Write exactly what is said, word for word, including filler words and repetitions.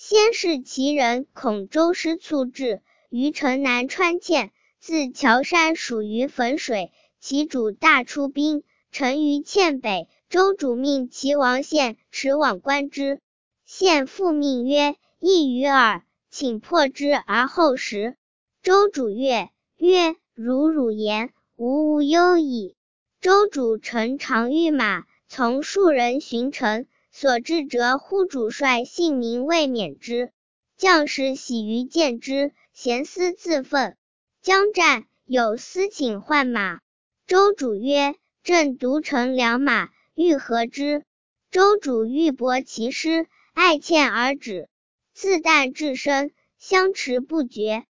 先是其人恐周师卒至，于城南川堑，自桥山属于汾水，其主大出兵，城于堑北。周主命齐王献持往观之。献复命曰：易于耳，请破之而后食。周主悦，曰：如汝言，吾无忧矣。周主乘长御马，从数人巡城，所至者呼主帅姓名未免之。将士喜于见之，咸思自奋。将战，有司请换马。周主曰：朕独乘良马，欲何之？周主欲搏其师，爱欠而止。自旦至深，相持不绝。